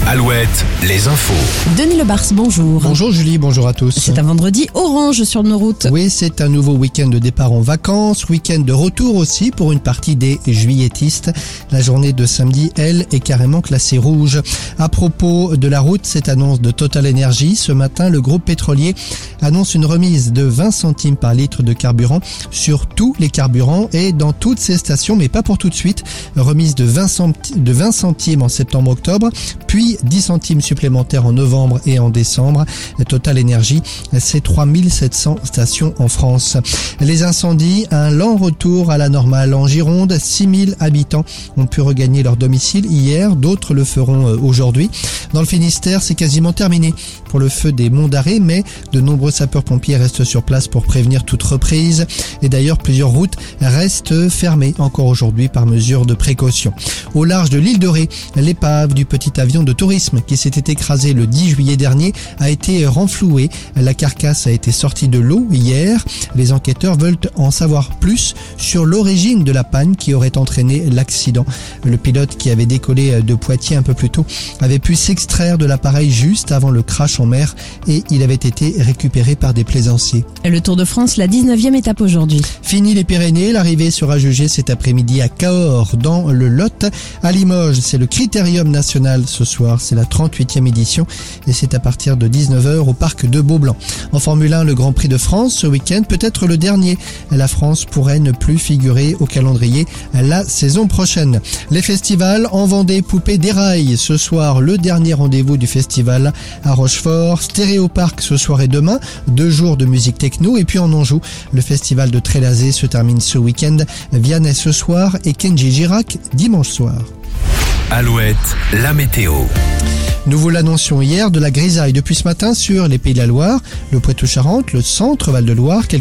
Alouette, les infos. Denis Lebars, bonjour. Bonjour Julie, bonjour à tous. C'est un vendredi orange sur nos routes. Oui, c'est un nouveau week-end de départ en vacances, week-end de retour aussi pour une partie des juilletistes. La journée de samedi, elle, est carrément classée rouge. À propos de la route, cette annonce de Total Energy, ce matin, le groupe pétrolier annonce une remise de 20 centimes par litre de carburant sur tous les carburants et dans toutes ses stations, mais pas pour tout de suite. Remise de 20 centimes en septembre-octobre, puis 10 centimes supplémentaires en novembre et en décembre. Total Energy, c'est 3700 stations en France. Les incendies, un lent retour à la normale. En Gironde, 6000 habitants ont pu regagner leur domicile hier, d'autres le feront aujourd'hui. Dans le Finistère, c'est quasiment terminé pour le feu des Monts d'Arrée, mais de nombreux sapeurs-pompiers restent sur place pour prévenir toute reprise. Et d'ailleurs, plusieurs routes restent fermées encore aujourd'hui par mesure de précaution. Au large de l'île de Ré, l'épave du petit avion de tourisme qui s'était écrasé le 10 juillet dernier a été renflouée. La carcasse a été sortie de l'eau hier. Les enquêteurs veulent en savoir plus sur l'origine de la panne qui aurait entraîné l'accident. Le pilote qui avait décollé de Poitiers un peu plus tôt avait pu s'extraire de l'appareil juste avant le crash en mer et il avait été récupéré par des plaisanciers. Le Tour de France, la 19e étape aujourd'hui. Fini les Pyrénées, l'arrivée sera jugée cet après-midi à Cahors dans le Lot. À Limoges, c'est le Critérium national ce soir, c'est la 38e édition et c'est à partir de 19h au parc de Beaublanc. En Formule 1, le Grand Prix de France ce week-end, peut-être le dernier. La France pourrait ne plus figurer au calendrier la saison prochaine. Les festivals en Vendée, Poupée déraille. Ce soir, le dernier rendez-vous du festival à Rochefort. Stéréoparc ce soir et demain, 2 jours de musique techno. Et puis en Anjou, le festival de Trélazé se termine ce week-end. Vianney ce soir et Kenji Girac dimanche soir. Alouette, la météo. Nous vous l'annoncions hier, de la grisaille depuis ce matin sur les Pays de la Loire, le Poitou-Charentes, le centre Val-de-Loire,